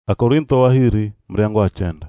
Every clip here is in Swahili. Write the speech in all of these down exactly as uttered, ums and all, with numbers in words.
Akorintho wahiri mriango achenda.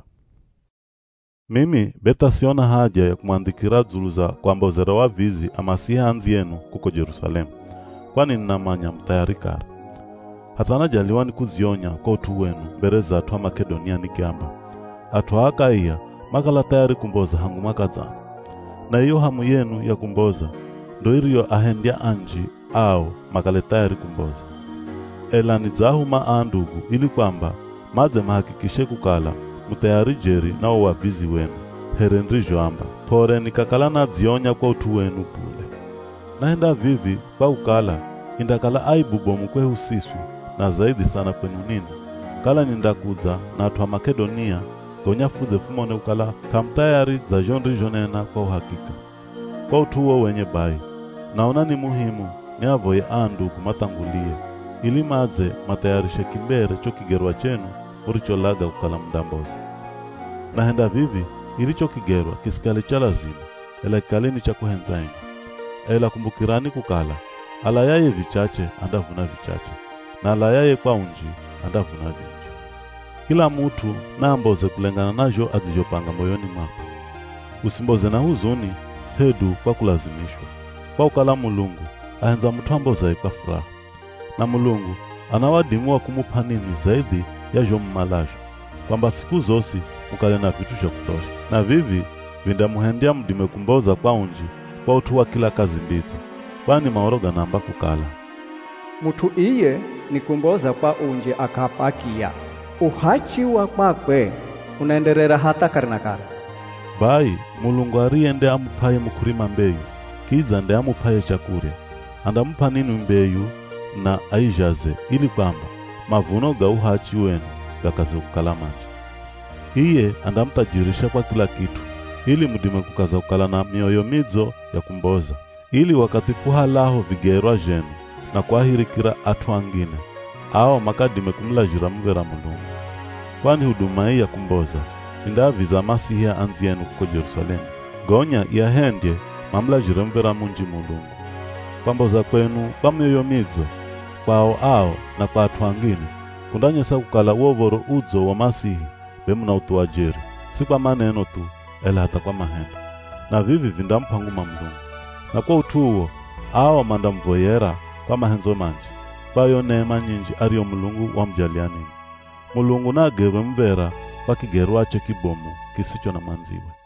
Mimi beta siona haja ya kumwandikira zuluza kwamba uzera wa vizi amasiha anzi yenu kuko Jerusalemu, kwani ninamanya mtayarikara. Hatana jaliwa ni kuzionya kwa utu wenu mbere za atu wa Makedonia nikiamba atu haka iya makala tayari kumboza hangu makazana. Na iyo hamu yenu ya kumboza ndo iriyo ahendia anji au makale tayari kumboza. Ela nizahuma andugu ili kwamba maze mahakikishe kukala mutayari jeri na wavizi wenu. Herendri joamba pore nikakala na zionya kwa utu wenu pule. Naenda vivi kwa ukala indakala aibu bomu kwe husisu na zaidi sana kwenu nini. Kala nindakuza na atu wa Makedonia gonya fuze fumone ukala kamtayari za jonri jonena kwa uhakika. Kwa utuwo wenye bai naona ni muhimu ni avoye andugu matangulie ili maze matayarishe kimbere cho kigerwa chenu uricholaga ukala mdambozi. Nahenda vivi ilicho kigerwa kisikali cha lazima ela kikalini cha kuhenzaini. Ela kumbukirani kukala ala yaye vichache andavuna vichache na ala yaye kwa unji andavuna vinji. Kila mutu na amboze kulengana najo azijopanga moyoni mwako. Usimboze na huzuni hedu kwa kulazimishwa. Kwa ukala Mulungu ahenza mtu amboza kwa furaha. Na Mulungu anawadimu wa kumupa nini zaidi ya jo mmalajo, kwamba siku zosi mukale na vitu vya kutosha. Na vivi vinda muhendia mdime kumboza kwa unji kwa utu wa kila kazi mbito, kwani maoroga namba kukala mutu iye ni kumboza kwa unji akapakia uhachi wa kwakwe unaenderera hata karnakara. Bai Mulungu ariende amupaye mukurima mbeyu kiza nde amupaye chakurya andamupa nini mbeyu na aijaze ili kwamba mavuno ga uhachi wenu gakaze kukala maji. Iye andamtajirisha kwa kila kitu ili mudime kukaza kukala na mioyo midzo ya kumboza, ili wakati fuha laho vigerwa jenu na kuahirikira atu angine ao makadime kumlajira mvera Mulungu. Kwani huduma hii ya kumboza indaviza masihia anzi yenu kuko Jerusalemu gonya iahendye mamlajira mvera munji Mulungu. Kwamboza kwenu kwa mioyo midzo kwao ao na kwa atu angine kundanyesa kukala uovoro udzo wa masihi bemu na utu wajeri, si kwa maneno tu ela hata kwa mahendo. Na vivi vindampanguma Mulungu na kwa utuwo ao mandamvoyera kwa mahenzo manji kwa yo neema nyinji ario Mulungu wa mjalianini. Mulungu na gewe mvera kwa kigeru ache kibomu kisicho na manziwe.